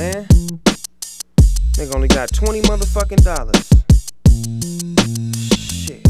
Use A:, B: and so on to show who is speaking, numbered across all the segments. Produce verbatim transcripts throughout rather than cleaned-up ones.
A: man. Nigga only got twenty motherfucking dollars. Shit.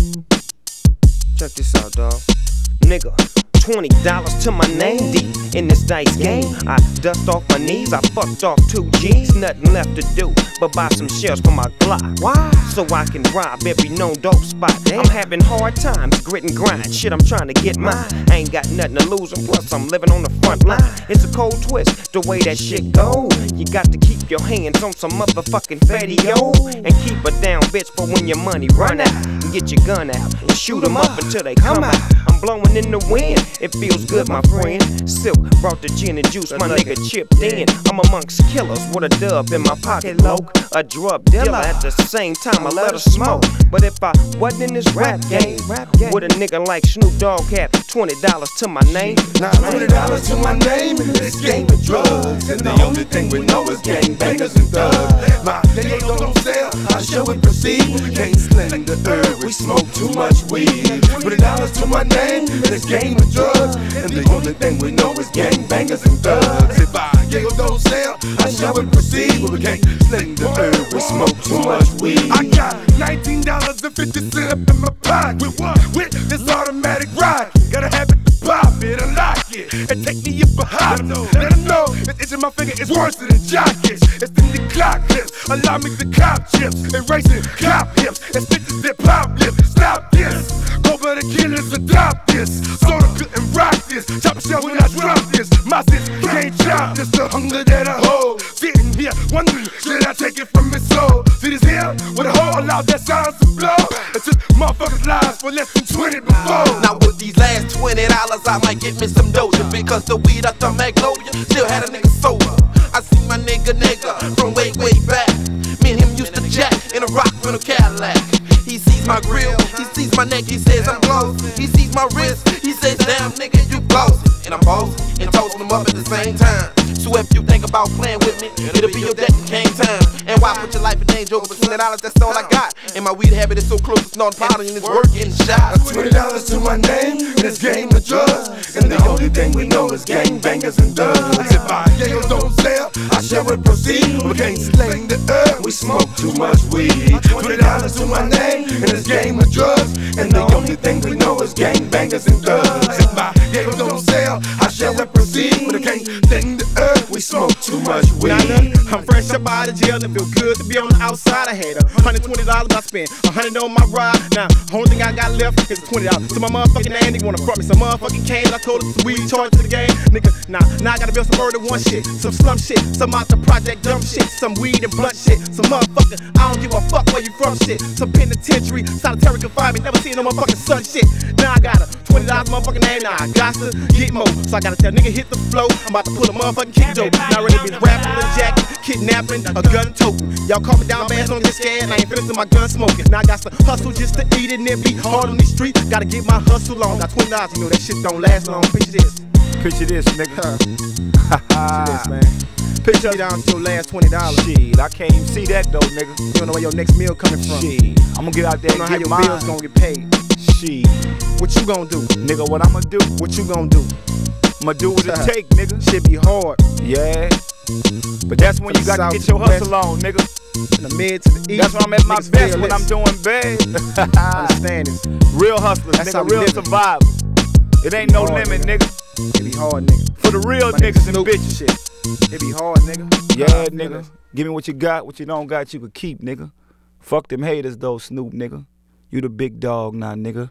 A: Check this out, dawg. Nigga, twenty dollars to my name. Deep in this dice game, I dust off my knees. I fucked off two G's. Nothing left to do but buy some shells for my Glock. Why? So I can rob every known dope spot. Damn. I'm having hard times, grit and grind. Shit, I'm trying to get mine. I ain't got nothing to lose, and plus I'm living on the front line. It's a cold twist, the way that shit go. You got to keep your hands on some motherfucking fatty, yo. And keep a down bitch for when your money run out. And get your gun out and shoot them up until they come out. I'm blowing in the wind, it feels good, my friend. Silk brought the gin and juice, my nigga chipped in. I'm amongst killers with a dub in my pocket, loke. A drug dealer at the same time, I let her smoke. But if I wasn't in this rap game, would a nigga like Snoop Dogg have twenty dollars to my name?
B: Now twenty dollars to my name in this game of drugs. And the only thing we know is gangbangers and thugs. My niggas don't sell, I show and proceed. We can't sling the herb, we smoke too much weed. Twenty dollars to my name in this game of drugs. And the only thing we know is gangbangers and thugs. If I giggle don't sell, I show and proceed. We can't sling the herb, we smoke too much weed. I got nineteen dollars and fifty cents up in my pocket. With what? With this automatic ride. Gotta have it to pop it, unlock it, and take me up behind. Let them know that itch in my finger is worse than jackets. It's in the clock clips, allow me to cop chips, erasing cop hips, and stitches that pop lips. Stop this, go by the killers, adopt this. Soda couldn't rock this, chop a shell when I drop this. My sis can't chop this, the hunger that I hold. Sitting here wondering, should I take it from his soul? See this here, with a hole, allow that sound to blow. It's just motherfuckers' lives for less than twenty before.
C: Now with these last twenty dollars, I might get me some doja, because the weed out the Magnolia still had a nigga sober. I see my nigga nigga from way, way back. Me and him used to jack in a rock rental Cadillac. He sees my grill, he sees my neck, he says I'm close. He sees my wrist, he says damn nigga you close. And I'm bossing and toasting them up at the same time. So if you think about playing with me, it'll be your deck and game time. And why put your life in danger over twenty dollars, that's all I got. And my weed habit is so close, it's not powder and it's working shot.
B: Twenty dollars to my name in this game of drugs. And the only thing we know is gangbangers and thugs. If I yells don't sell, I shall it proceed. We can't sling the herb, we smoke too much weed. Twenty dollars to my name in this game of drugs. And the only thing we know is gangbangers and thugs. If my yells don't sell, I shall it proceed. We can't sling the herb, we smoke too much weed.
D: I'm fresh up out of jail and it feel good to be on the outside. I had a hundred twenty dollars, I spent a hundred on my ride. Now, only thing I got left is twenty dollars. So my motherfucking name, nigga wanna front me some motherfucking cane. I told him some weed charge to the game. Nigga, nah, now I gotta build some murder one shit, some slum shit, some out the project dumb shit, some weed and blunt shit, some motherfucker, I don't give a fuck where you from shit, some penitentiary, solitary confinement, never seen no motherfucking sun shit. Now I got a twenty dollars motherfucking name, now I got to get more. So I gotta tell nigga hit the flow, I'm about to pull a motherfucking kick dope. Now ready to be rapping with a jacket, kidnapping, a gun toting. Y'all call me down bad, don't get scared, I ain't finishing my gun smoking. Now I got to hustle just to eat it and then be hard on these streets. Gotta get my hustle on, got twenty dollars, you know that shit don't last long. Picture this.
E: Picture this, nigga.
D: Picture this, man. Picture me down to your last twenty dollars.
E: Shit, I can't even see that though, nigga.
D: You don't know where your next meal coming from.
E: Shit, I'm gonna get out there
D: you know
E: and
D: how
E: get
D: your
E: mine.
D: bills gonna get paid.
E: Shit,
D: What you gonna do?
E: nigga, what I'ma do?
D: What you gonna do?
E: I'ma do what it take, nigga.
D: Shit be hard.
E: Yeah, but that's when you gotta get your hustle on, nigga.
D: From the mid to the east.
E: That's when I'm at my
D: niggas
E: best,
D: feel
E: when
D: this.
E: I'm doing bad.
D: Understand this.
E: Real hustlers,
D: That's how
E: nigga,
D: we
E: real
D: living.
E: survivors. It ain't no
D: hard,
E: limit, nigga.
D: It be hard, nigga.
E: For the real
D: My
E: niggas and
D: Snoop
E: bitches.
D: shit. It be hard, nigga.
E: Yeah,
D: I feel
E: nigga.
D: it.
E: Give me what you got, what you don't got, you could keep, nigga. Fuck them haters though, Snoop, nigga. You the big dog now, nigga.